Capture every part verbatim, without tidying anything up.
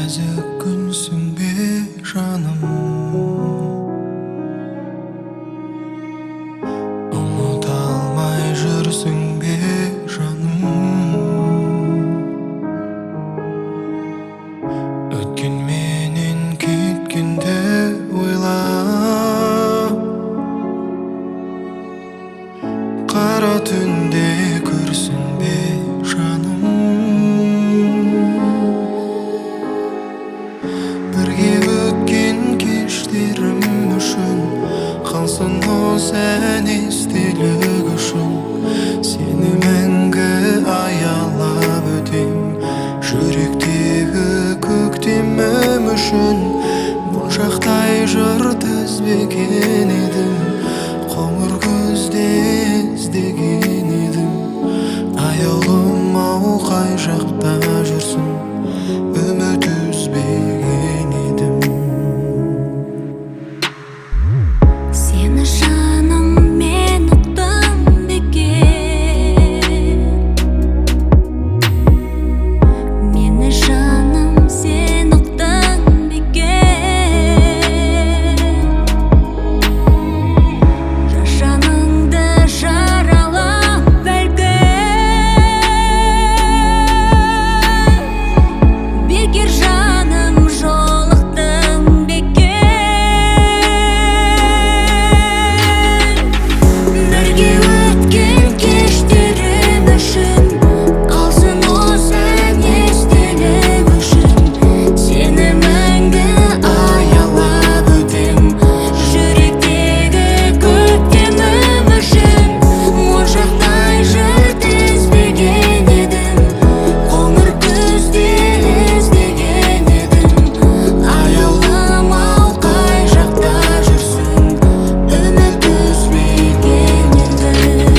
нәзік күнсің бе жаным, ұмыта алмай жүрсің бе жаным. Өткен менен кеткенде ойла, қара түнде көрсің бе жаным. Бірге өткен кештерім үшін қалсын осы ән естелік үшін. Сені мәңгі аялап өтем, жүректегі көктемім үшін. Моншақтай жыр тізбеген едім, қоңыр көзде іздеген едім. Аяулым ау қай жақта жүрсің, үміт үзбеген едім. Сені жаным мен ұқтым бекен, мені жаным сен ұқтың бекен. Жаныңды жаралап бәлкім, бекер жаным жолықтың бекен. Бірге өткен кештерім үшін қалсын осы ән естелік үшін. Сені мәңгі аялап өтем, жүректегі көктемім үшін. Моншақтай жыр тізбеген едім, қоңыр күзде іздеген едім. Аяулым ау қай жақта жүрсің, үміт үзбеген едім.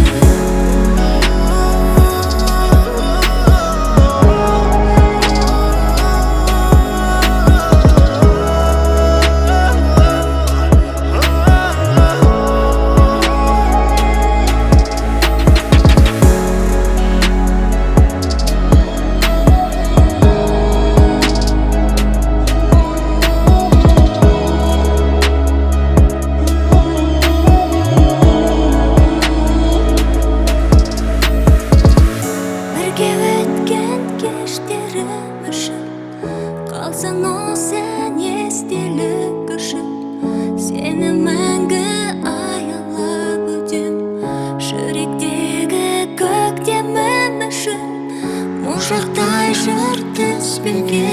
Бірге өткен кештерім үшін қалсын осы ән естелік үшін. Сені мәңгі аялап өтем, жүректегі көктемім үшін. Моншақтай жыр тізбеген